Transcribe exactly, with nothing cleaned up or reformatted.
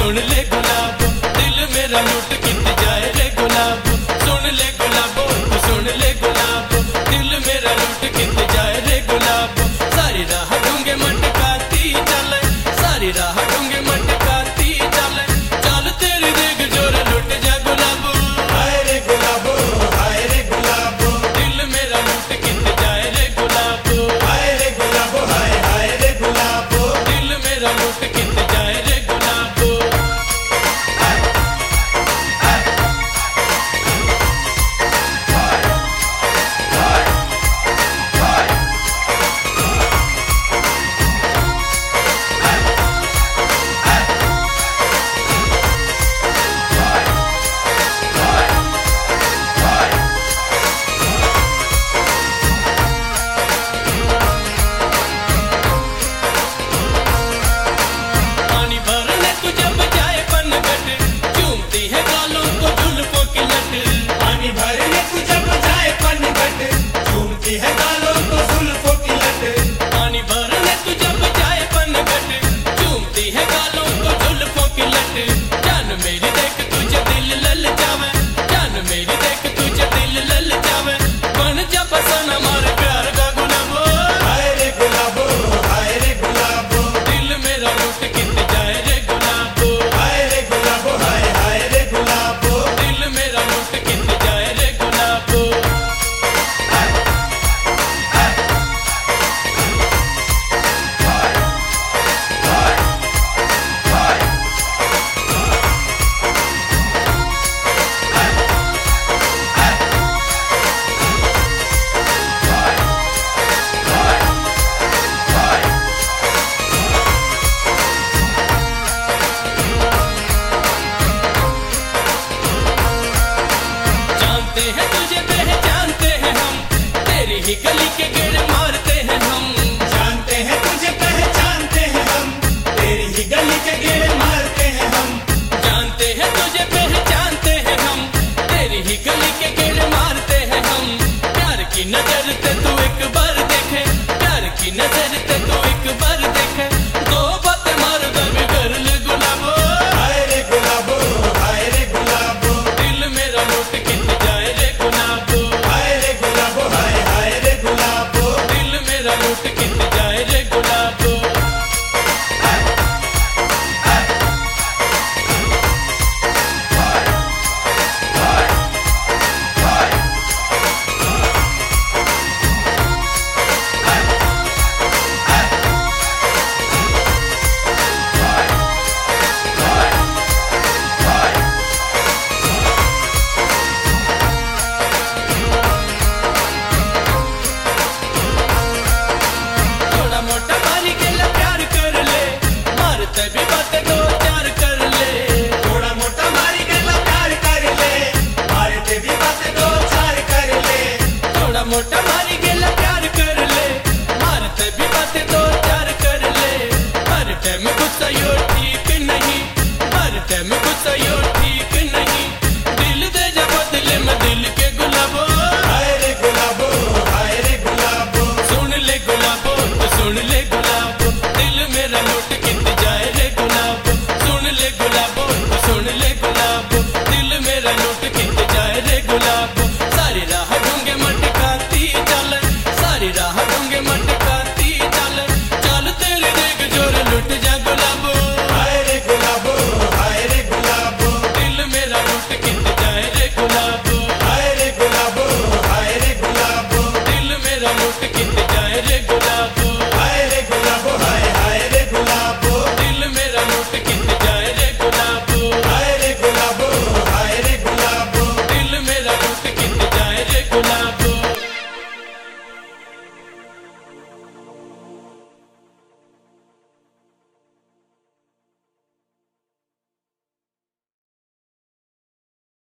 सुन ले गुलाबो, दिल मेरा लुट कित जाए रे गुलाबो। सुन ले गुलाबो, तू सुन ले गुलाबो, दिल मेरा लुट कित जाए रे गुलाबो। सारी राह ढूंगे मटकाती चले, सारी राह ढूंगे मटकाती चले, चल तेरी देख जोर लुट जा गुलाबो। हाय रे गुलाबो, हाय रे गुलाबो, दिल मेरा लुट कित जाए रे गुलाबो। हाय रे गुलाबो, हाय हाय रे गुलाबो, दिल मेरा लुट कित जाए रे गुलाबो। पानी भरने तू जब जाए पनघट, चूमती है गालों को जुल्फों की लट। पानी भरने तू जब जाए पनघट, झूमती है गालों को जुल्फों की लट। पानी भरने तू जब जाए पनघट, चूमती है गालों को जुल्फों की लट। जान मेरी देख तुझे दिल लल जावे, जान मेरी देख तुझे दिल लल जावे, बन जा बसन हमारे प्यार का गुलाबो। हाय रे गुलाबो, हाय रे गुलाबो, दिल मेरा लुट कित जाए रे गुलाबो। हाय रे गुलाबो, हाय हाय रे गुलाबो, दिल मेरा लुट कित जाए रे गुलाबो। जानते हैं तुझे पहचानते हैं हम, तेरी ही गली के गेड़े मारते हैं हम। जानते हैं तुझे पहचानते हैं हम, तेरी ही गली के गेड़े मारते हैं हम। जानते हैं तुझे पहचानते हैं हम, तेरी ही गली के गेड़े मारते हैं हम। प्यार की नजर से तू एक बार देखे, प्यार की नजर से तू एक बार देखे, दो बातें मार दे कर ले गुलाबो। हाय रे गुलाबो, हाय रे गुलाबो, दिल मेरा लुट कित जाए रे गुलाबो। हाय रे गुलाबो, हाय हाय रे गुलाबो, दिल मेरा लुट कित जाए रे गुलाबो। थोड़ा मोटा मारी गेला प्यार कर ले, मारते भी बातें दो चार कर ले। थोड़ा मोटा मारी गेला प्यार कर ले, मारते भी बातें दो चार कर ले। थोड़ा मोटा मारी गेला प्यार कर ले, मारते भी बातें दो चार कर ले। हर टाइम गुस्सा यो ठीक नहीं, हर टाइम गुस्सा